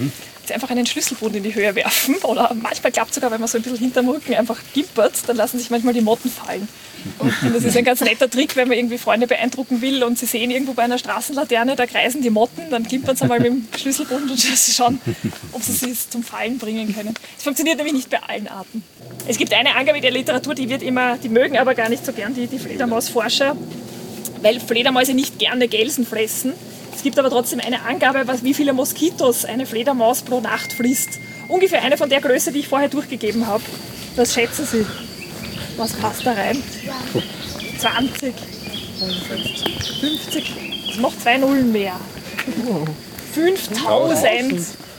sie einfach einen Schlüsselbund in die Höhe werfen. Oder manchmal klappt es sogar, wenn man so ein bisschen hinterm Rücken einfach gimpert, dann lassen sich manchmal die Motten fallen. Und das ist ein ganz netter Trick, wenn man irgendwie Freunde beeindrucken will und sie sehen irgendwo bei einer Straßenlaterne, da kreisen die Motten, dann gimpern sie einmal mit dem Schlüsselbund und schauen, ob sie es zum Fallen bringen können. Es funktioniert nämlich nicht bei allen Arten. Es gibt eine Angabe in der Literatur, die mögen aber gar nicht so gern die Fledermausforscher, weil Fledermäuse nicht gerne Gelsen fressen. Es gibt aber trotzdem eine Angabe, wie viele Moskitos eine Fledermaus pro Nacht frisst. Ungefähr eine von der Größe, die ich vorher durchgegeben habe. Was schätzen Sie? Was passt da rein? 20, 50, das macht 2 Nullen mehr. 5000.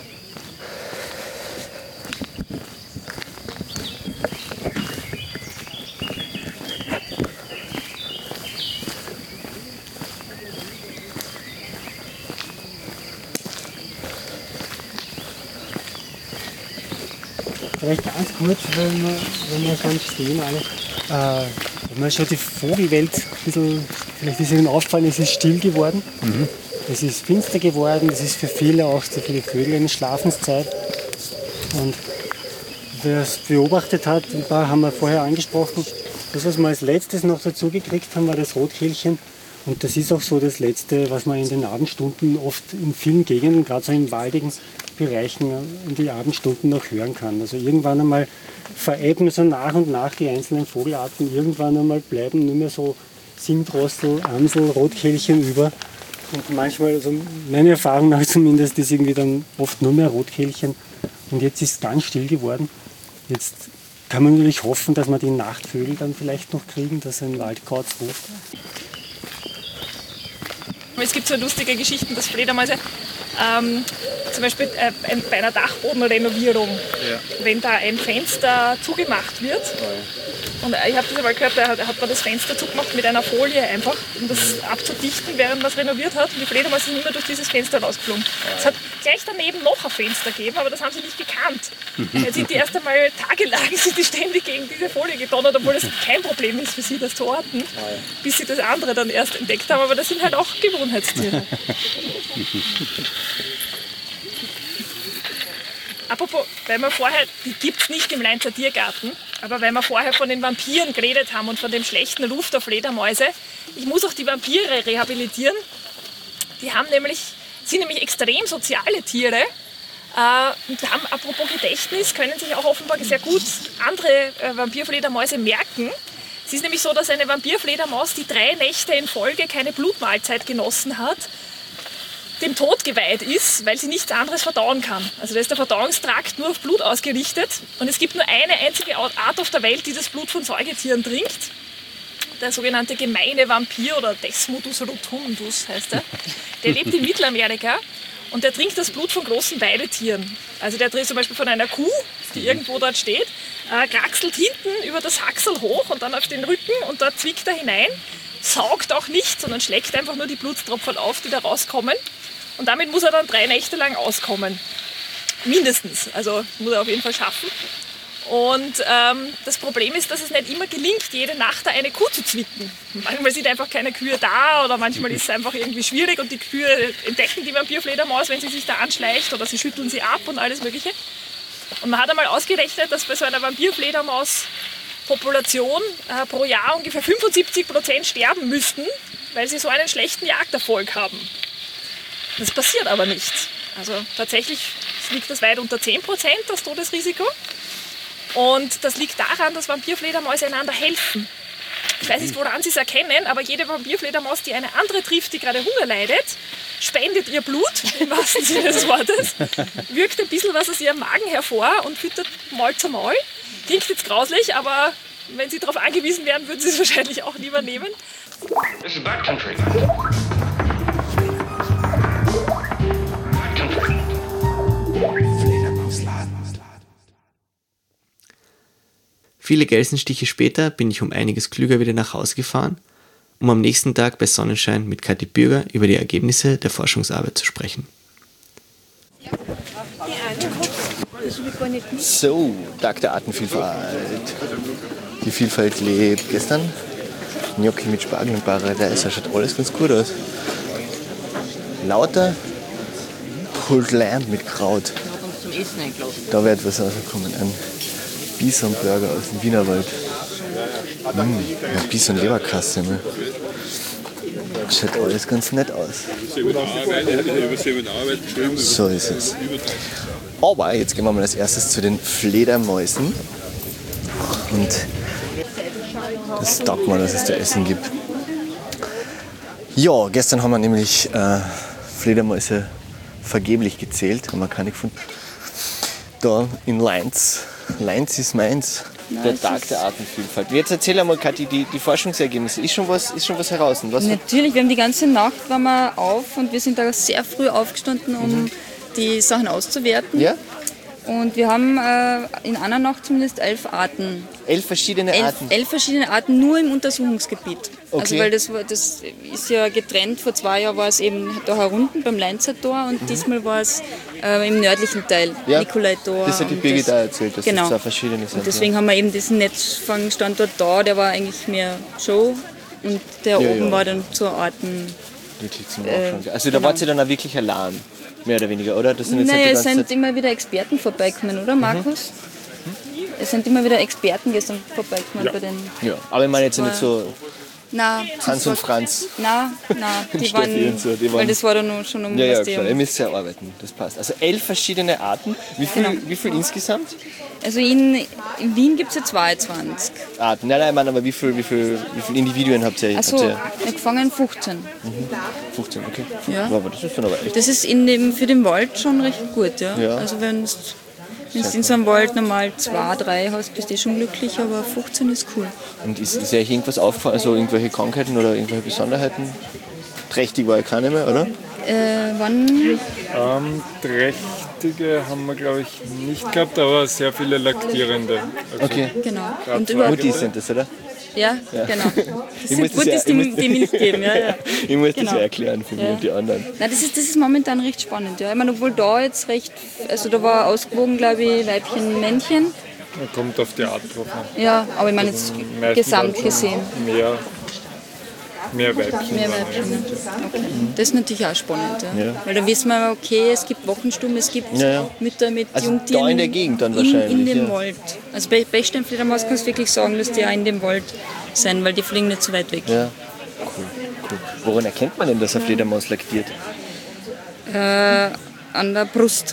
Vielleicht ganz kurz, wenn wir schon stehen, wenn man schon die Vogelwelt ein bisschen, vielleicht ist Ihnen aufgefallen, es ist still geworden. Es ist finster geworden, es ist für viele, auch für die Vögel, eine Schlafenszeit. Und wer es beobachtet hat, ein paar haben wir vorher angesprochen, das, was wir als letztes noch dazu gekriegt haben, war das Rotkehlchen. Und das ist auch so das Letzte, was man in den Abendstunden oft in vielen Gegenden, gerade so in waldigen Bereichen, in die Abendstunden noch hören kann. Also irgendwann einmal verebben so nach und nach die einzelnen Vogelarten. Irgendwann einmal bleiben nur mehr so Singdrossel, Amsel, Rotkehlchen über. Und manchmal, also meine Erfahrung nach zumindest, ist irgendwie dann oft nur mehr Rotkehlchen. Und jetzt ist es ganz still geworden. Jetzt kann man natürlich hoffen, dass wir die Nachtvögel dann vielleicht noch kriegen, dass ein Waldkauz ruft. Es gibt so lustige Geschichten, dass Fledermäuse zum Beispiel bei einer Dachbodenrenovierung, wenn da ein Fenster zugemacht wird, und ich habe das einmal gehört, da hat man das Fenster zugemacht mit einer Folie einfach, um das abzudichten, während man es renoviert hat, und die Fledermäuse sind immer durch dieses Fenster rausgeflogen. Es hat gleich daneben noch ein Fenster gegeben, aber das haben sie nicht gekannt. Jetzt sind die erst einmal tagelang sind die ständig gegen diese Folie gedonnert, obwohl das kein Problem ist für sie, das zu orten, bis sie das andere dann erst entdeckt haben, aber das sind halt auch Gewohnheitstiere. Apropos, weil wir vorher, die gibt es nicht im Leinzer Tiergarten, aber weil wir vorher von den Vampiren geredet haben und von dem schlechten Ruf der Fledermäuse, ich muss auch die Vampire rehabilitieren. Die sind nämlich extrem soziale Tiere und haben, apropos Gedächtnis, können sich auch offenbar sehr gut andere Vampirfledermäuse merken. Es ist nämlich so, dass eine Vampirfledermaus, die 3 Nächte in Folge keine Blutmahlzeit genossen hat, dem Tod geweiht ist, weil sie nichts anderes verdauen kann. Also da ist der Verdauungstrakt nur auf Blut ausgerichtet und es gibt nur eine einzige Art auf der Welt, die das Blut von Säugetieren trinkt. Der sogenannte gemeine Vampir oder Desmodus rotundus heißt er. Der lebt in Mittelamerika und der trinkt das Blut von großen Weidetieren. Also der trinkt zum Beispiel von einer Kuh, die irgendwo dort steht, kraxelt hinten über das Haxel hoch und dann auf den Rücken und dort zwickt er hinein, saugt auch nicht, sondern schlägt einfach nur die Blutstropfen auf, die da rauskommen. Und damit muss er dann 3 Nächte lang auskommen. Mindestens. Also muss er auf jeden Fall schaffen. Und das Problem ist, dass es nicht immer gelingt, jede Nacht da eine Kuh zu zwicken. Manchmal sind einfach keine Kühe da oder manchmal ist es einfach irgendwie schwierig und die Kühe entdecken die Vampirfledermaus, wenn sie sich da anschleicht oder sie schütteln sie ab und alles Mögliche. Und man hat einmal ausgerechnet, dass bei so einer Vampirfledermaus-Population pro Jahr ungefähr 75% sterben müssten, weil sie so einen schlechten Jagderfolg haben. Das passiert aber nicht. Also tatsächlich liegt das weit unter 10%, das Todesrisiko. Und das liegt daran, dass Vampirfledermäuse einander helfen. Ich weiß nicht, woran Sie es erkennen, aber jede Vampirfledermaus, die eine andere trifft, die gerade Hunger leidet, spendet ihr Blut, im wahrsten Sinne des Wortes, wirkt ein bisschen was aus ihrem Magen hervor und füttert Maul zu Maul. Klingt jetzt grauslich, aber wenn Sie darauf angewiesen wären, würden Sie es wahrscheinlich auch lieber nehmen. This is backcountry. Viele Gelsenstiche später bin ich um einiges klüger wieder nach Hause gefahren, um am nächsten Tag bei Sonnenschein mit Kathi Bürger über die Ergebnisse der Forschungsarbeit zu sprechen. So, Tag der Artenvielfalt. Die Vielfalt lebt gestern. Gnocchi mit Spargel und Paradeiser, schaut alles ganz gut aus. Lauter Pulled Lamb mit Kraut. Essen eingeladen. Da wird was rauskommen. Ein Bisonburger aus dem Wienerwald. Ja, Bison-Leberkasse. Ne? Schaut alles ganz nett aus. So ist es. Aber jetzt gehen wir mal als erstes zu den Fledermäusen. Und das taugt mal, dass es da Essen gibt. Ja, gestern haben wir nämlich Fledermäuse vergeblich gezählt, haben wir keine gefunden. Da in Linz. Linz ist meins. Der Tag der Artenvielfalt. Jetzt erzähl einmal, Kathi, die Forschungsergebnisse. Ist schon was heraus? Natürlich, wir haben die ganze Nacht waren wir auf und wir sind da sehr früh aufgestanden, um die Sachen auszuwerten. Ja? Und wir haben in einer Nacht zumindest 11 Arten. 11 verschiedene Arten? 11 verschiedene Arten nur im Untersuchungsgebiet. Okay. Also weil das ist ja getrennt. Vor 2 Jahren war es eben da herunten beim Leinzer Tor und diesmal war es im nördlichen Teil, Ja, Nikolai-Tor. das hat die Birgit auch erzählt, dass genau. das zwei verschiedene sind. Und deswegen haben wir eben diesen Netzfangstandort da, der war eigentlich mehr Show und der Ja, oben ja. war dann zur Arten. Wirklich zum Nachschauen. Also da genau. wart ihr dann auch wirklich allein, mehr oder weniger, oder? Das sind jetzt Naja, nicht die es ganze sind Zeit- immer wieder Experten vorbeigekommen, oder Markus? Es sind immer wieder Experten gestern vorbeigekommen bei den. Ja, aber ich meine jetzt nicht so Nein, Hans und Franz. Nein, die Steffi waren, und so, die waren- weil das war dann nur schon um Ja, ja, was die klar. Ihr haben. müsst ja arbeiten, das passt. Also 11 verschiedene Arten. Wie viel insgesamt? Also in Wien gibt es ja 22. Arten. Nein, ich meine, aber wie viel Individuen habt ihr? Achso, Habt ihr gefangen 15. 15, okay. Ja. Aber das ist dann aber echt. Das ist für den Wald schon recht gut, ja. Ja. Also wenn du in so einem Wald normal 2, 3 hast, bist du schon glücklich, aber 15 ist cool. Und ist euch irgendwas aufgefallen, also irgendwelche Krankheiten oder irgendwelche Besonderheiten? Trächtig war ja keine mehr, oder? Wann? Trächtige haben wir, glaube ich, nicht gehabt, aber sehr viele Laktierende. Also Okay. Genau. Grad Und zwei über, Muttis sind das, oder? ja, genau. Das sind muss das Gutes, ja- ich muss- die Milch geben, ja, ja. Ich muss das Genau. ja erklären für mich Ja. und die anderen. Nein, das ist momentan recht spannend, ja. Ich meine, obwohl da jetzt recht, also da war ausgewogen, glaube ich, Weibchen, Männchen. man kommt auf die Art drauf an. Ja, aber ich meine jetzt Meistens gesamt dann gesehen. Mehr Weibchen. Mehr dann, Weibchen. Ne? Okay. Das ist natürlich auch spannend, ja. Ja. Weil da wissen wir, okay, es gibt Wochenstuben, es gibt Ja, ja. Mütter mit Also Jungtieren. da in der Gegend dann In wahrscheinlich, dem ja. Wald. Also bei Bechsteinfledermaus kannst du wirklich sagen, dass die auch in dem Wald sind, weil die fliegen nicht so weit weg. Ja. Cool. Woran erkennt man denn, dass eine Fledermaus laktiert? An der Brust.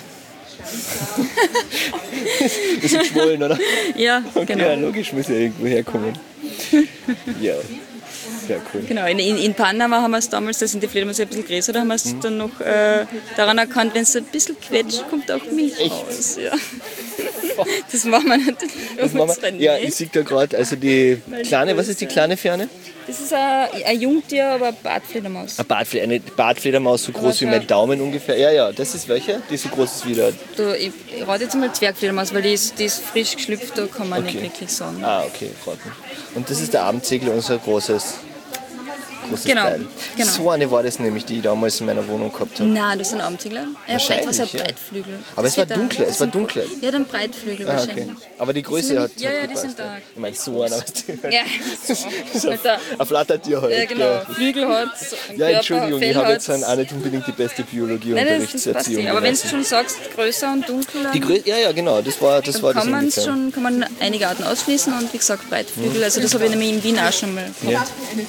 Das ist geschwollen, oder? Ja, genau. Ja, logisch, muss ja irgendwo herkommen. Ja, sehr cool. Genau, in Panama haben wir es damals, da sind die Fledermäuse ein bisschen größer, da haben wir es dann noch daran erkannt, wenn es ein bisschen quetscht, kommt auch Milch raus. Ja. Das machen wir natürlich Das machen wir, ja, ich sehe da gerade, also die kleine, was ist die kleine Ferne? Das ist ein Jungtier, aber eine Bartfledermaus. Eine Bartfledermaus, so groß wie mein Daumen ungefähr. Ja, ja, das ist welche? Die so groß ist wie der. Ich rate jetzt mal Zwergfledermaus, weil die ist frisch geschlüpft, da kann man nicht wirklich sagen. Ah, okay, raten. Und das ist der Abendsegel, unser großes Genau, Teil. genau. So eine war das nämlich, die ich damals in meiner Wohnung gehabt habe. Nein, das sind Abendziegler. Vielleicht war es ein Wahrscheinlich, ja. Breitflügel. Aber es war dunkler, es war dunkler. Ja, dann Breitflügel Ah, wahrscheinlich. okay. Aber die Größe sind- hat ja, ja, die gepasst, sind da. Ich meine, so einer, weißt du? Ja, So Halt da. ein Flattertier halt. Ja, genau. gell. Flügel hat, Ja, Entschuldigung, ich habe jetzt einen auch nicht unbedingt die beste Nein, das passt Biologieunterrichtserziehung. nicht. Aber wenn du genossen. schon sagst, größer und dunkler, Die Größe, ja, genau, das war das kann man ungefähr. kann man einige Arten ausschließen und wie gesagt Breitflügel. Also das habe ich nämlich in Wien auch schon mal gehabt.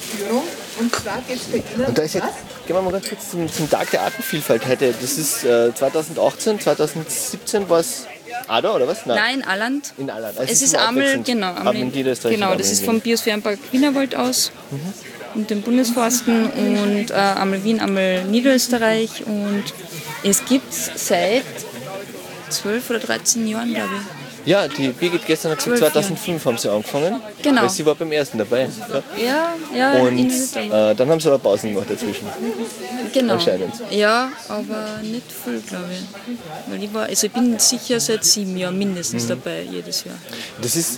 Und da ist jetzt, gehen wir mal ganz kurz zum Tag der Artenvielfalt heute. Das ist 2018, 2017 war es Ada oder was? Nein, Alland. In Alland. Also Es ist immer Amel, abwechselnd. genau. Amel in Niederösterreich Genau, und das Amel ist in vom Wien. Biosphärenpark Wienerwald aus und den Bundesforsten und Amel Wien, Amel Niederösterreich. Und es gibt seit 12 oder 13 Jahren, glaube ich. Ja, die Birgit gestern hat gesagt, 12 2005 haben sie angefangen. Genau. Weil sie war beim ersten dabei. Ja. Ja, Und in Niederösterreich. dann haben sie aber Pausen gemacht dazwischen. Genau. anscheinend. Ja, aber nicht viel, glaube ich. Weil ich bin sicher seit 7 Jahren mindestens dabei, jedes Jahr. Das ist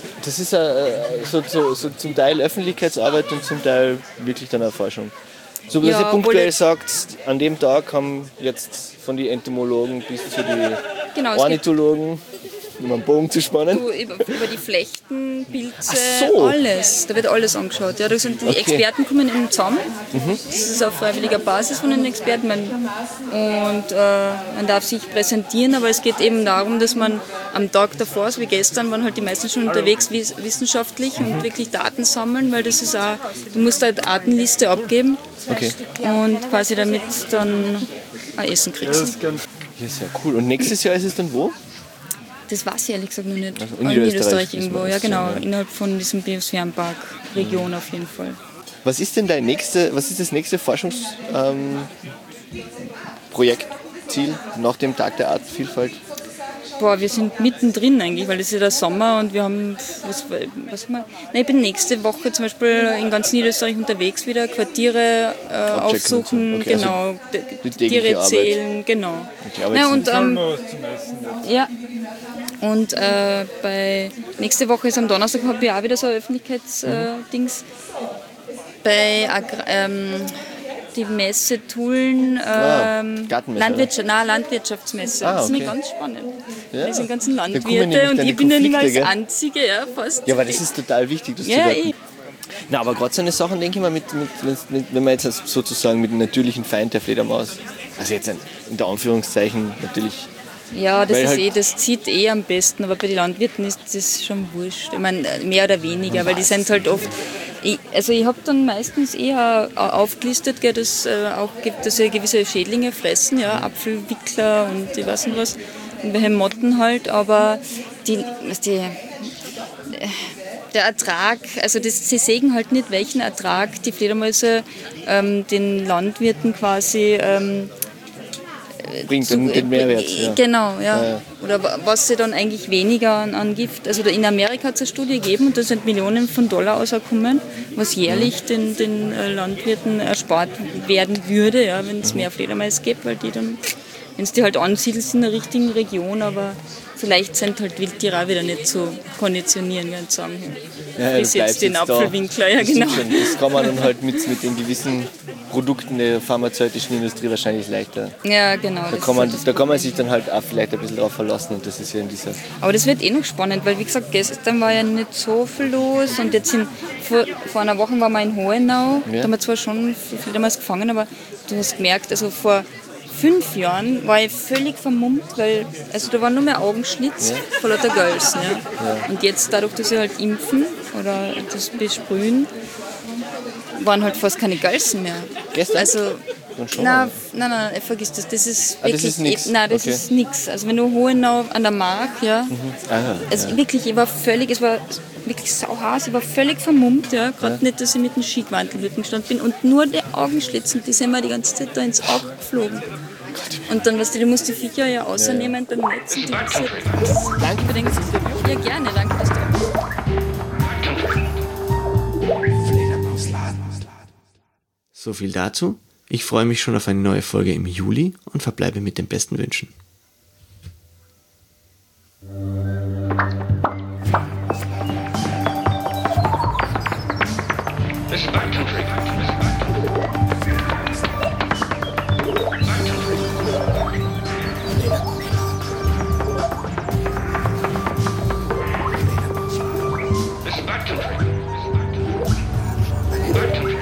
so zum Teil Öffentlichkeitsarbeit und zum Teil wirklich dann auch Forschung. So dass Ja, ihr punktuell obwohl- sagt, an dem Tag haben jetzt von den Entomologen bis zu den Genau, es gibt Ornithologen um einen Bogen zu spannen? Du, über die Flechten, Pilze, Ach so. alles. Da wird alles angeschaut. Ja, da sind die Experten kommen eben zusammen. Das ist auf freiwilliger Basis von den Experten. Man darf sich präsentieren, aber es geht eben darum, dass man am Tag davor, so wie gestern, waren halt die meisten schon unterwegs wissenschaftlich und wirklich Daten sammeln, weil das ist auch, du musst halt eine Artenliste abgeben und quasi damit dann ein Essen kriegst. Ja, sehr cool. Und nächstes Jahr ist es dann wo? Das weiß ich ehrlich gesagt noch nicht. Also in Niederösterreich irgendwo, ja genau, innerhalb von diesem Biosphärenpark Region auf jeden Fall. Was ist denn was ist das nächste Forschungsprojektziel nach dem Tag der Artenvielfalt? Boah, wir sind mittendrin eigentlich, weil es ist ja der Sommer und wir haben, ich bin nächste Woche zum Beispiel in ganz Niederösterreich unterwegs wieder, Quartiere aufsuchen, so. Okay, genau, die Tiere zählen, genau. Okay, aber Ja, jetzt und bei nächste Woche ist am Donnerstag, habe ich auch wieder so ein Öffentlichkeitsdings bei die Messe Tulln, Landwirtschaftsmesse. Das ist mir ganz spannend. Ja. Wir sind ganzen Da kommen Landwirte nämlich und deine ich bin ja nicht mehr als Konflikte, gell? Einzige, fast. Ja, aber das ist total wichtig, das zu Ja, werden. Na, aber gerade so eine Sachen, denke ich mal, wenn man jetzt sozusagen mit dem natürlichen Feind der Fledermaus, also jetzt in der Anführungszeichen natürlich. Ja, das Weil ist halt- das zieht am besten, aber bei den Landwirten ist das schon wurscht. Ich meine, mehr oder weniger, weil die sind halt oft. Ich habe dann meistens eher aufgelistet, gell, dass auch gibt, dass sie gewisse Schädlinge fressen, ja, Apfelwickler und ich weiß nicht was, und welche Motten halt, aber der Ertrag, also sie sägen halt nicht, welchen Ertrag die Fledermäuse den Landwirten quasi Bringt den Mehrwert. Ja. Genau, ja. Oder was sie dann eigentlich weniger an Gift. Also in Amerika hat es eine Studie gegeben und da sind Millionen von Dollar rausgekommen, was jährlich den Landwirten erspart werden würde, ja, wenn es mehr Fledermäuse gibt, weil die dann, wenn es die halt ansiedelst in der richtigen Region, aber vielleicht sind halt Wildtiere auch wieder nicht zu konditionieren, ganz sagen. Ja, Bis jetzt den Apfelwinkler, ja genau. Schon. Das kann man dann halt mit den gewissen Produkten der pharmazeutischen Industrie wahrscheinlich leichter. Ja, genau. Da kann man sich dann halt auch vielleicht ein bisschen drauf verlassen und das ist ja in dieser... Aber das wird noch spannend, weil wie gesagt, gestern war ja nicht so viel los und jetzt vor einer Woche waren wir in Hohenau, da haben wir zwar schon Fledermaus gefangen, aber du hast gemerkt, also vor 5 Jahren war ich völlig vermummt, weil also da waren nur mehr Augenschlitz vor lauter Gölsen. Ja. Und jetzt, dadurch, dass sie halt impfen oder das besprühen, waren halt fast keine Gölsen mehr. Gestern? Also, nein, vergiss das. Das ist wirklich, das ist nix. Nein, das ist nichts. Also wenn du Hohenau an der Mach, wirklich, es war wirklich sauheiß, ich war völlig vermummt, ja. Gerade nicht, dass ich mit dem Skiquantel gestanden bin und nur die Augenschlitzen, die sind mir die ganze Zeit da ins Auge geflogen. Und dann, du musst die Viecher ja außernehmen beim Netz. Und danke für den Interview. Ja, gerne, danke, dass du da bist. So viel dazu. Ich freue mich schon auf eine neue Folge im Juli und verbleibe mit den besten Wünschen. This is backcountry. This is backcountry. Backcountry.